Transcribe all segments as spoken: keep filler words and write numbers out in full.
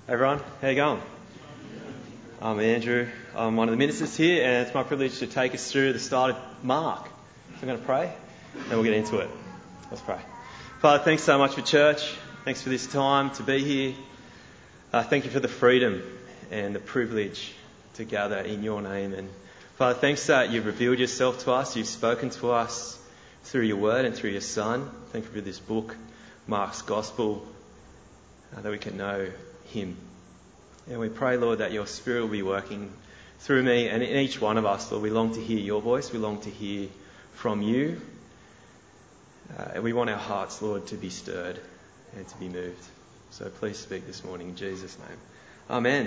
Hey everyone, how you going? I'm Andrew. I'm one of the ministers here, and it's my privilege to take us through the start of Mark. So I'm going to pray, and we'll get into it. Let's pray. Father, thanks so much for church. Thanks for this time to be here. Uh, thank you for the freedom and the privilege to gather in your name. And Father, thanks that you've revealed yourself to us. You've spoken to us through your word and through your Son. Thank you for this book, Mark's Gospel, uh, that we can know him. And we pray, Lord, that your Spirit will be working through me and in each one of us, Lord. We long to hear your voice. We long to hear from you. Uh, and we want our hearts, Lord, to be stirred and to be moved. So please speak this morning in Jesus' name. Amen.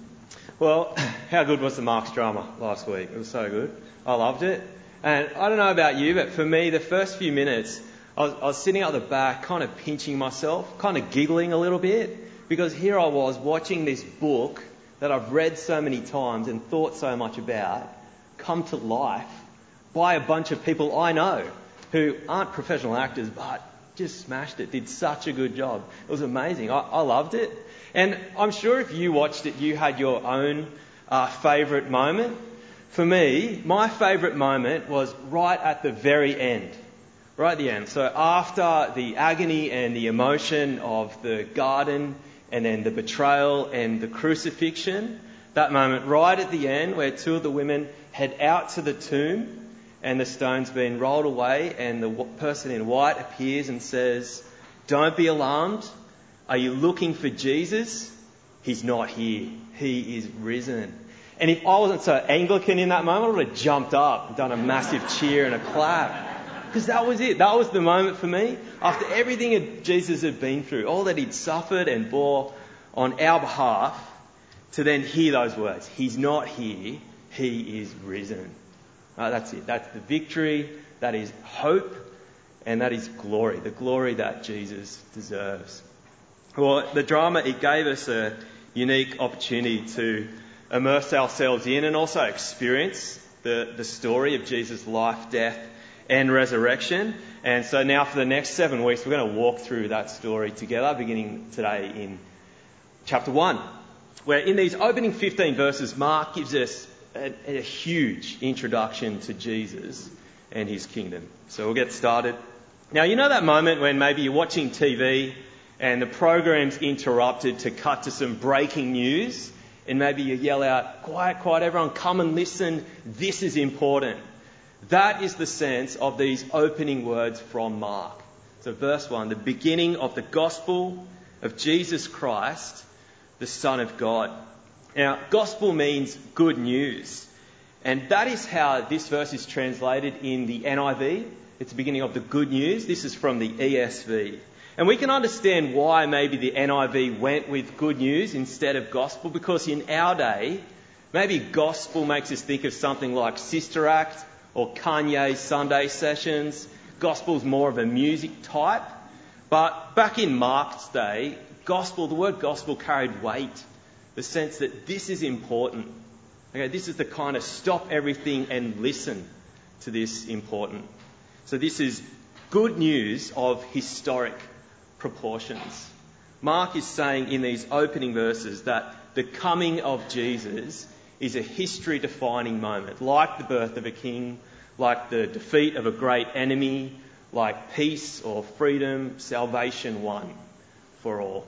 Well, how good was the Mark's drama last week? It was so good. I loved it. And I don't know about you, but for me, the first few minutes, I was, I was sitting at the back, kind of pinching myself, kind of giggling a little bit. Because here I was watching this book that I've read so many times and thought so much about come to life by a bunch of people I know who aren't professional actors but just smashed it, did such a good job. It was amazing. I, I loved it. And I'm sure if you watched it, you had your own uh, favourite moment. For me, my favourite moment was right at the very end. Right at the end. So after the agony and the emotion of the garden, and then the betrayal and the crucifixion, that moment right at the end where two of the women head out to the tomb and the stone's been rolled away and the person in white appears and says, "Don't be alarmed. Are you looking for Jesus? He's not here. He is risen." And if I wasn't so Anglican in that moment, I would have jumped up and done a massive cheer and a clap. Because that was it. That was the moment for me. After everything Jesus had been through, all that he'd suffered and bore on our behalf, to then hear those words, "He's not here, he is risen." Right, that's it. That's the victory. That is hope. And that is glory. The glory that Jesus deserves. Well, the drama, it gave us a unique opportunity to immerse ourselves in and also experience the, the story of Jesus' life, death, and resurrection. And so now for the next seven weeks, we're going to walk through that story together, beginning today in chapter one, where in these opening fifteen verses, Mark gives us a, a huge introduction to Jesus and his kingdom. So we'll get started. Now, you know that moment when maybe you're watching T V and the program's interrupted to cut to some breaking news, and maybe you yell out, "Quiet, quiet, everyone, come and listen, this is important." That is the sense of these opening words from Mark. So verse one, the beginning of the gospel of Jesus Christ, the Son of God. Now, gospel means good news. And that is how this verse is translated in the N I V. It's the beginning of the good news. This is from the E S V. And we can understand why maybe the N I V went with good news instead of gospel, because in our day, maybe gospel makes us think of something like Sister Act, or Kanye's Sunday sessions. Gospel's more of a music type. But back in Mark's day, gospel, the word gospel carried weight. The sense that this is important. Okay, this is the kind of stop everything and listen to this important. So this is good news of historic proportions. Mark is saying in these opening verses that the coming of Jesus is a history-defining moment, like the birth of a king, like the defeat of a great enemy, like peace or freedom, salvation won for all.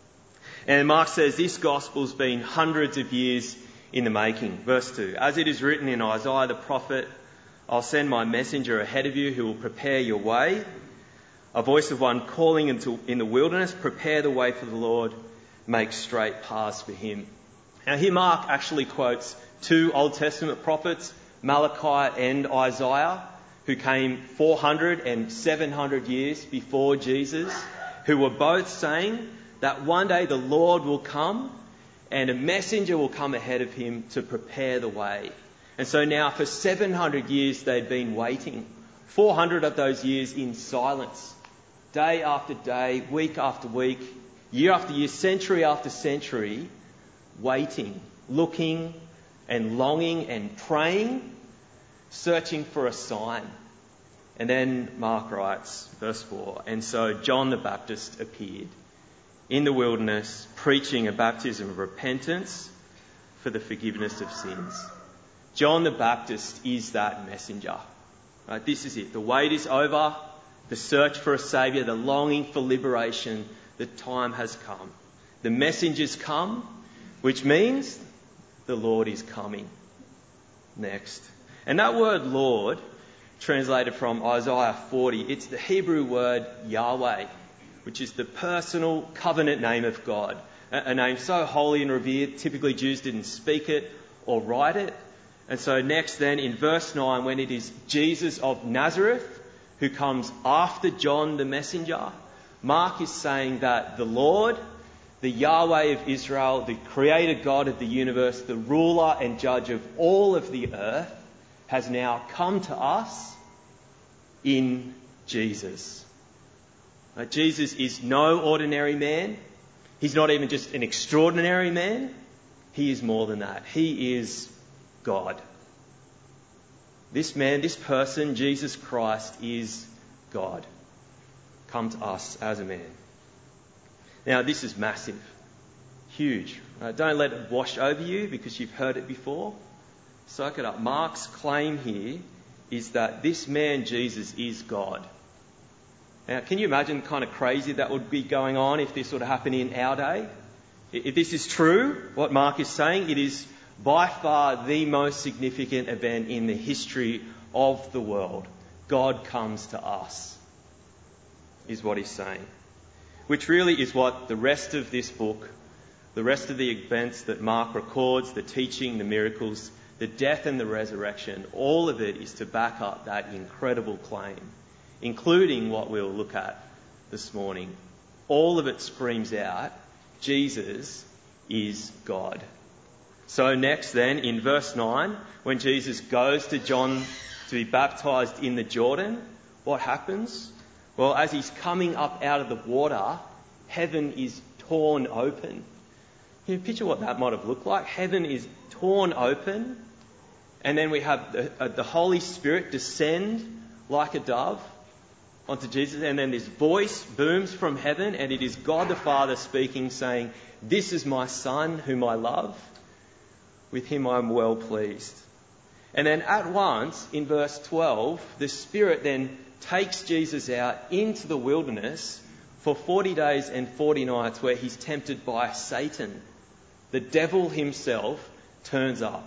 And Mark says this gospel's been hundreds of years in the making. Verse two, as it is written in Isaiah the prophet, "I'll send my messenger ahead of you who will prepare your way. A voice of one calling into in the wilderness, prepare the way for the Lord, make straight paths for him." Now here Mark actually quotes two Old Testament prophets, Malachi and Isaiah, who came four hundred and seven hundred years before Jesus, who were both saying that one day the Lord will come and a messenger will come ahead of him to prepare the way. And so now for seven hundred years they'd been waiting, four hundred of those years in silence, day after day, week after week, year after year, century after century, waiting, looking and longing and praying, searching for a sign. And then Mark writes, verse four, "And so John the Baptist appeared. in the wilderness, preaching a baptism of repentance for the forgiveness of sins. John the Baptist is that messenger. Right? This is it. The wait is over. The search for a saviour, the longing for liberation, the time has come. The messengers come, which means the Lord is coming next. And that word Lord, translated from Isaiah forty, it's the Hebrew word Yahweh, which is the personal covenant name of God. A name so holy and revered, typically Jews didn't speak it or write it. And so next then in verse nine, when it is Jesus of Nazareth who comes after John the messenger, Mark is saying that the Lord, the Yahweh of Israel, the creator God of the universe, the ruler and judge of all of the earth, has now come to us in Jesus. Uh, Jesus is no ordinary man. He's not even just an extraordinary man. He is more than that. He is God. This man, this person, Jesus Christ, is God. Come to us as a man. Now, this is massive. Huge. Uh, don't let it wash over you because you've heard it before. Soak it up. Mark's claim here is that this man, Jesus, is God. Now, can you imagine the kind of crazy that would be going on if this would happen in our day? If this is true, what Mark is saying, it is by far the most significant event in the history of the world. God comes to us, is what he's saying. Which really is what the rest of this book, the rest of the events that Mark records, the teaching, the miracles, the death and the resurrection, all of it is to back up that incredible claim, including what we'll look at this morning. All of it screams out, Jesus is God. So next then, in verse nine, when Jesus goes to John to be baptised in the Jordan, what happens? Well, as he's coming up out of the water, heaven is torn open. Can you picture what that might have looked like? Heaven is torn open, and then we have the, uh, the Holy Spirit descend like a dove onto Jesus, and then this voice booms from heaven, and it is God the Father speaking, saying, "This is my Son whom I love. With him I am well pleased." And then at once, in verse twelve, the Spirit then takes Jesus out into the wilderness for forty days and forty nights where he's tempted by Satan. The devil himself turns up.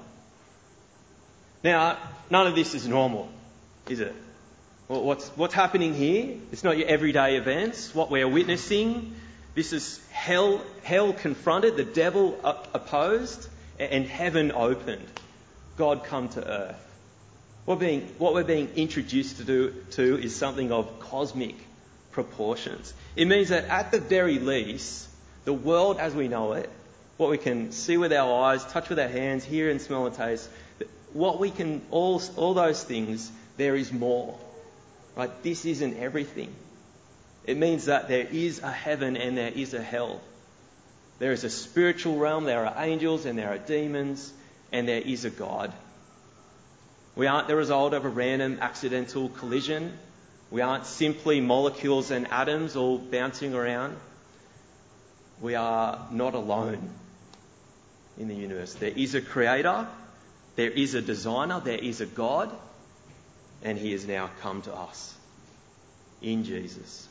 Now, none of this is normal, is it? Well, what's, what's happening here? It's not your everyday events. What we're witnessing, this is hell, hell confronted, the devil opposed, and heaven opened. God come to earth. What, being, what we're being introduced to, do, to is something of cosmic proportions. It means that at the very least, the world as we know it, what we can see with our eyes, touch with our hands, hear and smell and taste, what we can, all, all those things, there is more. Right? This isn't everything. It means that there is a heaven and there is a hell. There is a spiritual realm, there are angels and there are demons, and there is a God. We aren't the result of a random accidental collision. We aren't simply molecules and atoms all bouncing around. We are not alone in the universe. There is a creator, there is a designer, there is a God, and he has now come to us in Jesus.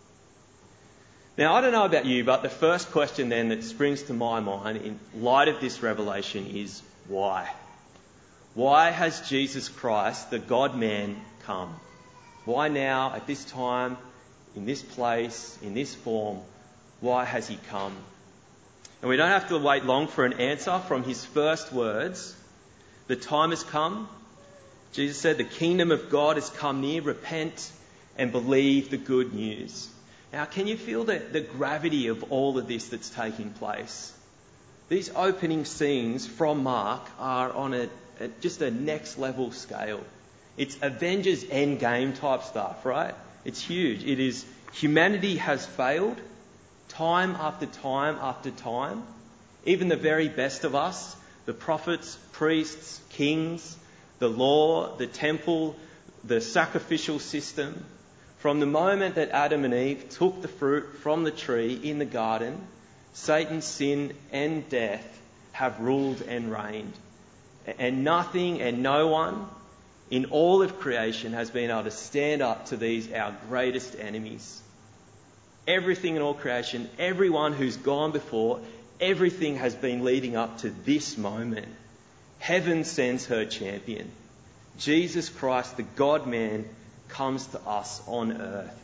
Now, I don't know about you, but the first question then that springs to my mind in light of this revelation is why? Why has Jesus Christ, the God-man, come? Why now, at this time, in this place, in this form, why has he come? And we don't have to wait long for an answer from his first words. The time has come. Jesus said, the kingdom of God has come near. Repent and believe the good news. Now, can you feel the, the gravity of all of this that's taking place? These opening scenes from Mark are on a, a just a next level scale. It's Avengers Endgame type stuff, right? It's huge. It is humanity has failed time after time after time. Even the very best of us, the prophets, priests, kings, the law, the temple, the sacrificial system, From the moment that Adam and Eve took the fruit from the tree in the garden, Satan, sin and death have ruled and reigned. And nothing and no one in all of creation has been able to stand up to these, our greatest enemies. Everything in all creation, everyone who's gone before, everything has been leading up to this moment. Heaven sends her champion. Jesus Christ, the God-man, comes to us on earth.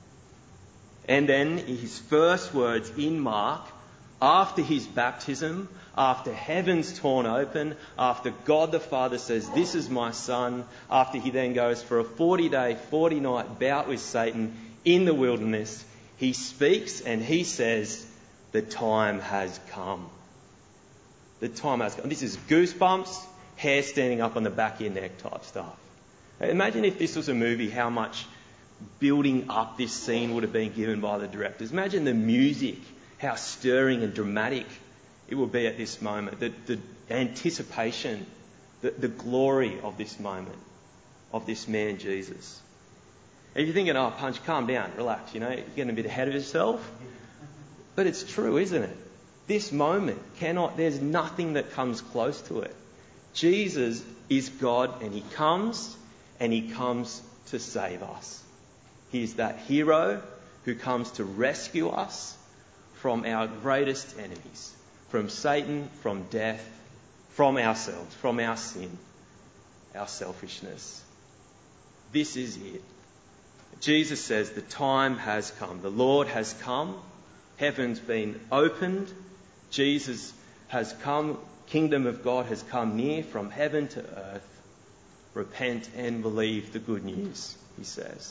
And then his first words in Mark, after his baptism, after heaven's torn open, after God the Father says, "This is my Son," after he then goes for a forty-day, forty-night bout with Satan in the wilderness, he speaks and he says, "The time has come." The time has come. This is goosebumps, hair standing up on the back of your neck type stuff. Imagine if this was a movie, how much building up this scene would have been given by the directors. Imagine the music, how stirring and dramatic it will be at this moment. The, the anticipation, the, the glory of this moment, of this man Jesus. And you're thinking, "Oh, Punch, calm down, relax, you know, you're getting a bit ahead of yourself." But it's true, isn't it? This moment cannot, there's nothing that comes close to it. Jesus is God, and he comes, and he comes to save us. He is that hero who comes to rescue us from our greatest enemies, from Satan, from death, from ourselves, from our sin, our selfishness. This is it. Jesus says the time has come. The Lord has come. Heaven's been opened. Jesus has come. Kingdom of God has come near from heaven to earth. Repent and believe the good news, he says.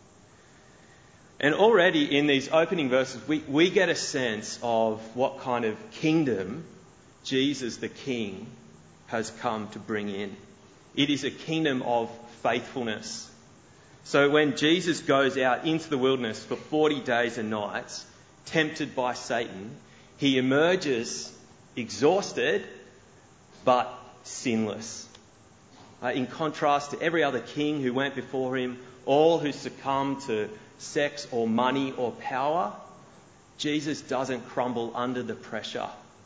And already in these opening verses, we, we get a sense of what kind of kingdom Jesus the King has come to bring in. It is a kingdom of faithfulness. So when Jesus goes out into the wilderness for forty days and nights, tempted by Satan, he emerges exhausted but sinless. Uh, in contrast to every other king who went before him, all who succumbed to sex or money or power, Jesus doesn't crumble under the pressure.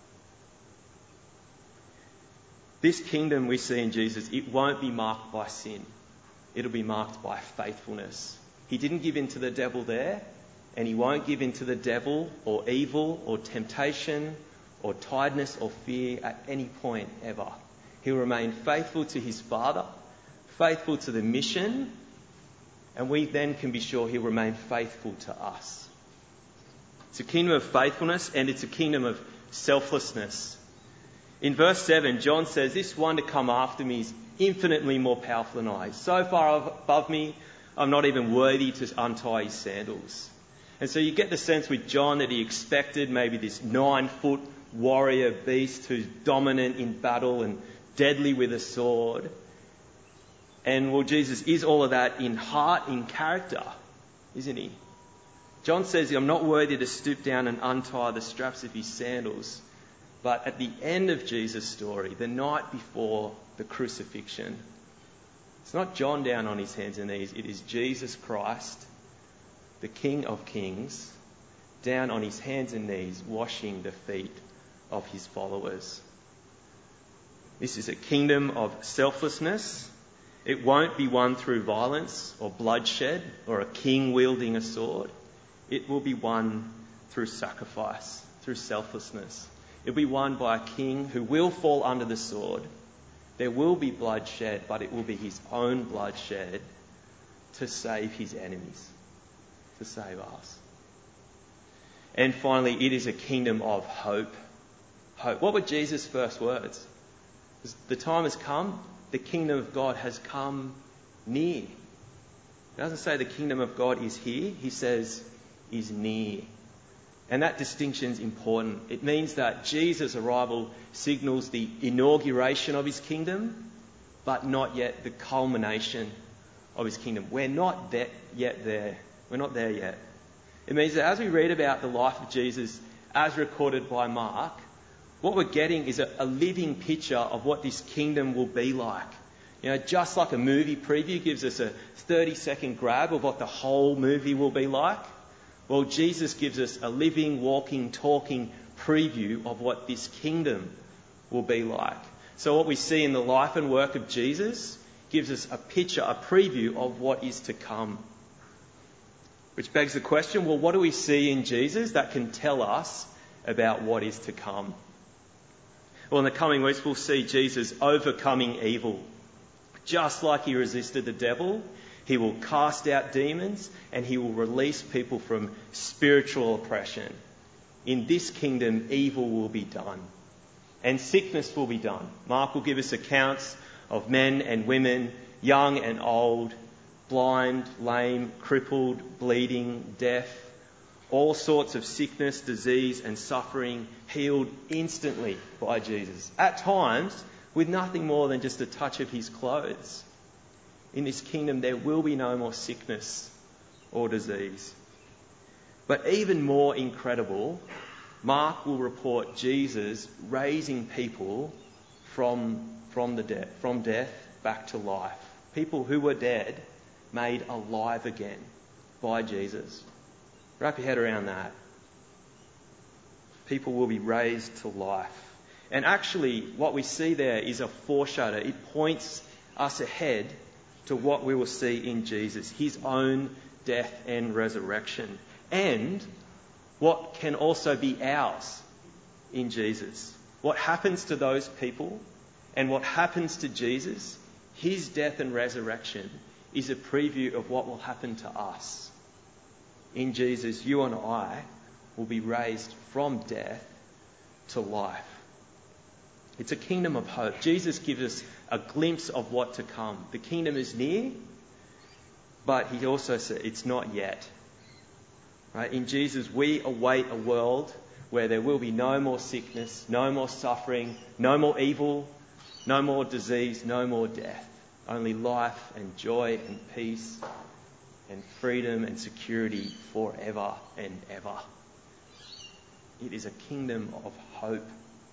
This kingdom we see in Jesus, it won't be marked by sin. It'll be marked by faithfulness. He didn't give in to the devil there, and he won't give in to the devil or evil or temptation or tiredness or fear at any point ever. He'll remain faithful to his Father, faithful to the mission, and we then can be sure he'll remain faithful to us. It's a kingdom of faithfulness, and it's a kingdom of selflessness. In verse seven, John says, "This one to come after me is infinitely more powerful than I. So far above me, I'm not even worthy to untie his sandals." And so you get the sense with John that he expected maybe this nine-foot warrior beast who's dominant in battle and deadly with a sword. And well, Jesus is all of that in heart, in character, isn't he? John says, "I'm not worthy to stoop down and untie the straps of his sandals." But at the end of Jesus' story, the night before the crucifixion, it's not John down on his hands and knees, it is Jesus Christ, the King of Kings, down on his hands and knees, washing the feet of his followers. This is a kingdom of selflessness. It won't be won through violence or bloodshed or a king wielding a sword. It will be won through sacrifice, through selflessness. It will be won by a king who will fall under the sword. There will be bloodshed, but it will be his own bloodshed to save his enemies, to save us. And finally, it is a kingdom of hope. Hope. What were Jesus' first words? The time has come. The kingdom of God has come near. He doesn't say the kingdom of God is here. He says is near. And that distinction is important. It means that Jesus' arrival signals the inauguration of his kingdom, but not yet the culmination of his kingdom. We're not that yet there. We're not there yet. It means that as we read about the life of Jesus as recorded by Mark, what we're getting is a, a living picture of what this kingdom will be like. You know, just like a movie preview gives us a thirty second grab of what the whole movie will be like, well, Jesus gives us a living, walking, talking preview of what this kingdom will be like. So what we see in the life and work of Jesus gives us a picture, a preview of what is to come. Which begs the question, well, what do we see in Jesus that can tell us about what is to come? Well, in the coming weeks, we'll see Jesus overcoming evil. Just like he resisted the devil, he will cast out demons and he will release people from spiritual oppression. In this kingdom, evil will be done and sickness will be done. Mark will give us accounts of men and women, young and old, blind, lame, crippled, bleeding, deaf, all sorts of sickness, disease and suffering healed instantly by Jesus. At times, with nothing more than just a touch of his clothes. In this kingdom, there will be no more sickness or disease. But even more incredible, Mark will report Jesus raising people from, from, the de- from death back to life. People who were dead made alive again by Jesus. Wrap your head around that. People will be raised to life. And actually, what we see there is a foreshadow. It points us ahead to what we will see in Jesus, his own death and resurrection, and what can also be ours in Jesus. What happens to those people and what happens to Jesus, his death and resurrection, is a preview of what will happen to us. In Jesus, you and I will be raised from death to life. It's a kingdom of hope. Jesus gives us a glimpse of what to come. The kingdom is near, but he also said it's not yet. Right? In Jesus, we await a world where there will be no more sickness, no more suffering, no more evil, no more disease, no more death. Only life and joy and peace and freedom and security forever and ever. It is a kingdom of hope.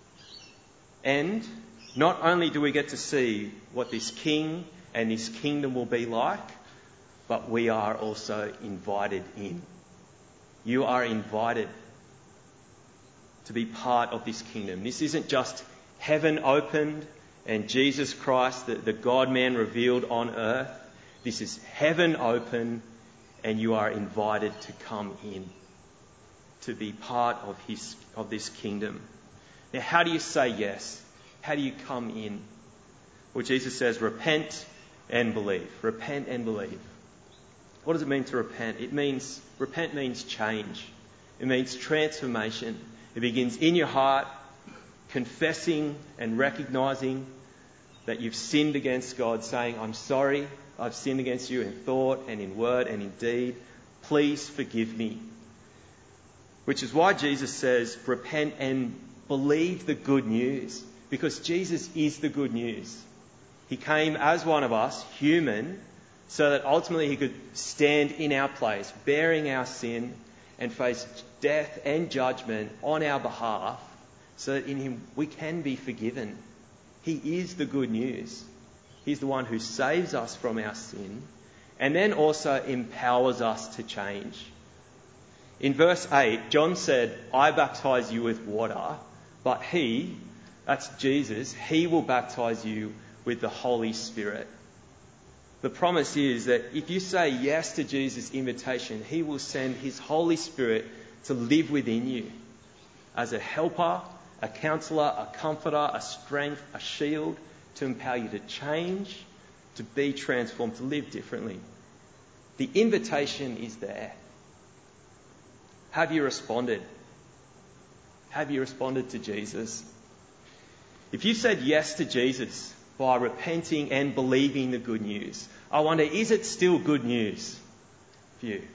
And not only do we get to see what this king and this kingdom will be like, but we are also invited in. You are invited to be part of this kingdom. This isn't just heaven opened and Jesus Christ, the, the God-man revealed on earth. This is heaven open and you are invited to come in, to be part of his of this kingdom. Now, how do you say yes? How do you come in? Well, Jesus says, repent and believe. Repent and believe. What does it mean to repent? It means, repent means change. It means transformation. It begins in your heart, confessing and recognising that you've sinned against God, saying, I'm sorry, I've sinned against you in thought and in word and in deed. Please forgive me. Which is why Jesus says, repent and believe the good news, because Jesus is the good news. He came as one of us, human, so that ultimately he could stand in our place, bearing our sin and face death and judgment on our behalf, so that in him we can be forgiven. He is the good news. He's the one who saves us from our sin and then also empowers us to change. In verse eight, John said, I baptize you with water, but he, that's Jesus, he will baptize you with the Holy Spirit. The promise is that if you say yes to Jesus' invitation, he will send his Holy Spirit to live within you as a helper, a counsellor, a comforter, a strength, a shield, to empower you to change, to be transformed, to live differently. The invitation is there. Have you responded? Have you responded to Jesus? If you said yes to Jesus by repenting and believing the good news, I wonder, is it still good news for you?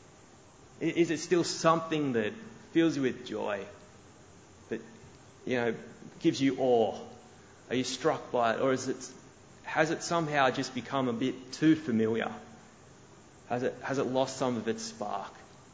Is it still something that fills you with joy, that, you know, gives you awe? Are you struck by it? Or is it, has it somehow just become a bit too familiar? Has it, has it lost some of its spark?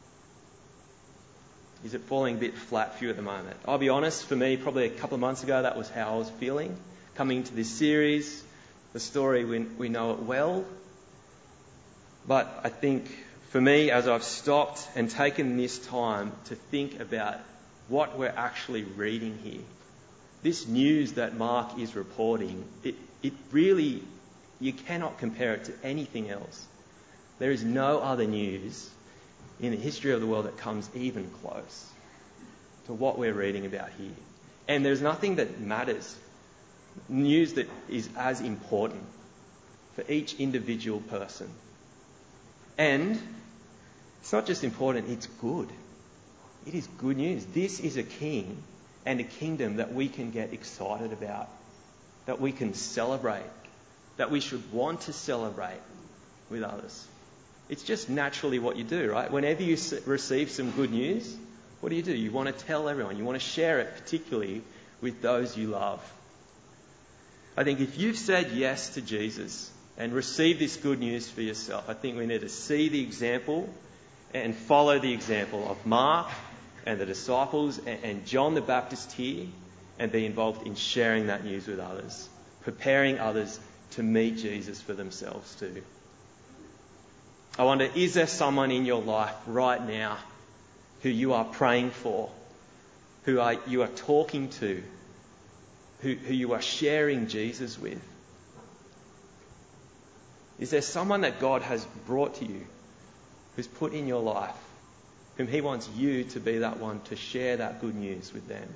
Is it falling a bit flat for you at the moment? I'll be honest, for me, probably a couple of months ago, that was how I was feeling. Coming into this series, The story, we, we know it well. But I think for me, as I've stopped and taken this time to think about what we're actually reading here, this news that Mark is reporting, it, it really, you cannot compare it to anything else. There is no other news in the history of the world that comes even close to what we're reading about here. And there's nothing that matters, news that is as important for each individual person. And it's not just important, it's good. It is good news. This is a king and a kingdom that we can get excited about, that we can celebrate, that we should want to celebrate with others. It's just naturally what you do, right? Whenever you receive some good news, what do you do? You want to tell everyone. You want to share it, particularly with those you love. I think if you've said yes to Jesus and received this good news for yourself, I think we need to see the example and follow the example of Mark and the disciples and John the Baptist here, and be involved in sharing that news with others, preparing others to meet Jesus for themselves too. I wonder, is there someone in your life right now who you are praying for, who are, you are talking to, who, who you are sharing Jesus with? Is there someone that God has brought to you, who's put in your life, whom he wants you to be that one to share that good news with them?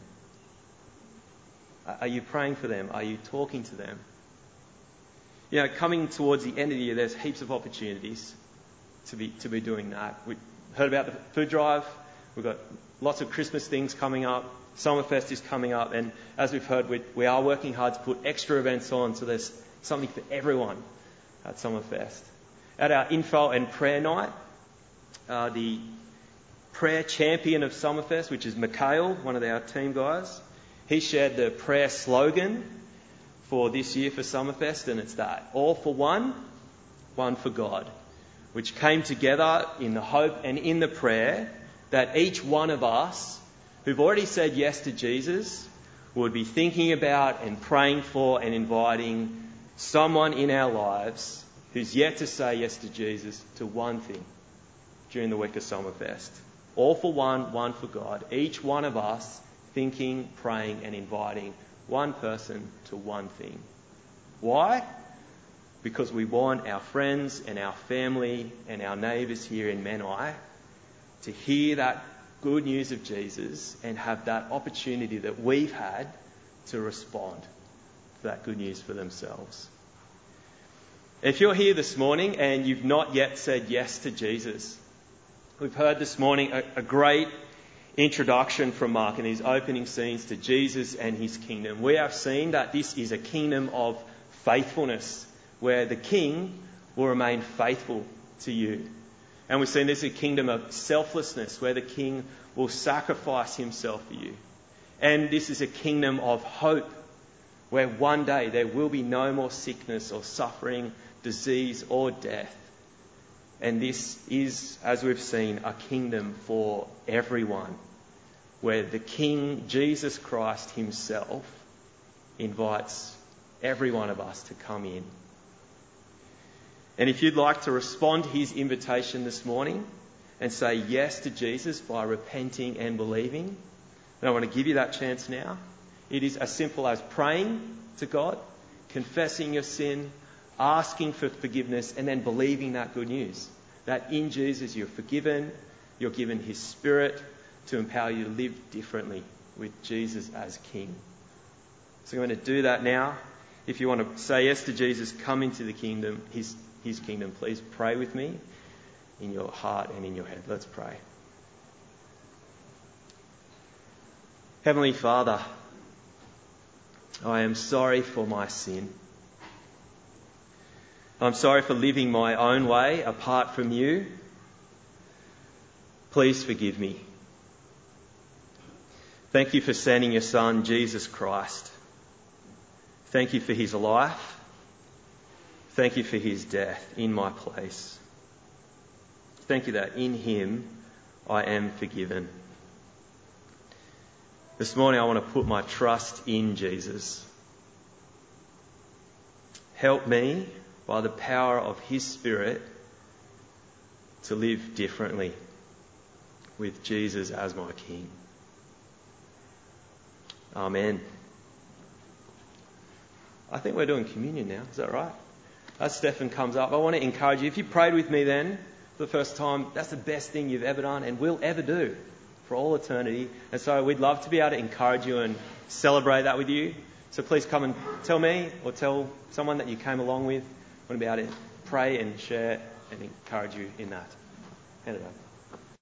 Are you praying for them? Are you talking to them? You know, coming towards the end of the year, there's heaps of opportunities to be to be doing that. We heard about the food drive. We've got lots of Christmas things coming up. Summerfest is coming up. And as we've heard, we, we are working hard to put extra events on, so there's something for everyone at Summerfest. At our info and prayer night, uh, the prayer champion of Summerfest, which is Mikhail, one of our team guys, he shared the prayer slogan for this year for Summerfest, and it's that: all for one, one for God, which came together in the hope and in the prayer that each one of us who've already said yes to Jesus would be thinking about and praying for and inviting someone in our lives who's yet to say yes to Jesus to one thing during the week of Summerfest. All for one, one for God. Each one of us thinking, praying and inviting one person to one thing. Why? Because we want our friends and our family and our neighbours here in Menai to hear that good news of Jesus and have that opportunity that we've had to respond to that good news for themselves. If you're here this morning and you've not yet said yes to Jesus, we've heard this morning a, a great introduction from Mark in these opening scenes to Jesus and his kingdom. We have seen that this is a kingdom of faithfulness, where the king will remain faithful to you. And we've seen this is a kingdom of selflessness, where the king will sacrifice himself for you. And this is a kingdom of hope, where one day there will be no more sickness or suffering, disease or death. And this is, as we've seen, a kingdom for everyone, where the King, Jesus Christ himself, invites every one of us to come in. And if you'd like to respond to his invitation this morning and say yes to Jesus by repenting and believing, then I want to give you that chance now. It is as simple as praying to God, confessing your sin, asking for forgiveness, and then believing that good news. That in Jesus you're forgiven, you're given his Spirit to empower you to live differently with Jesus as King. So I'm going to do that now. If you want to say yes to Jesus, come into the kingdom, his, his kingdom, please pray with me in your heart and in your head. Let's pray. Heavenly Father, I am sorry for my sin. I'm sorry for living my own way apart from you. Please forgive me. Thank you for sending your Son, Jesus Christ. Thank you for his life. Thank you for his death in my place. Thank you that in him I am forgiven. This morning I want to put my trust in Jesus. help me, by the power of His Spirit, to live differently with Jesus as my King. Amen. I think we're doing communion now. Is that right? As Stefan comes up, I want to encourage you. If you prayed with me then for the first time, that's the best thing you've ever done and will ever do for all eternity. And so we'd love to be able to encourage you and celebrate that with you. So please come and tell me or tell someone that you came along with. I want to be able to pray and share and encourage you in that. Hand it over.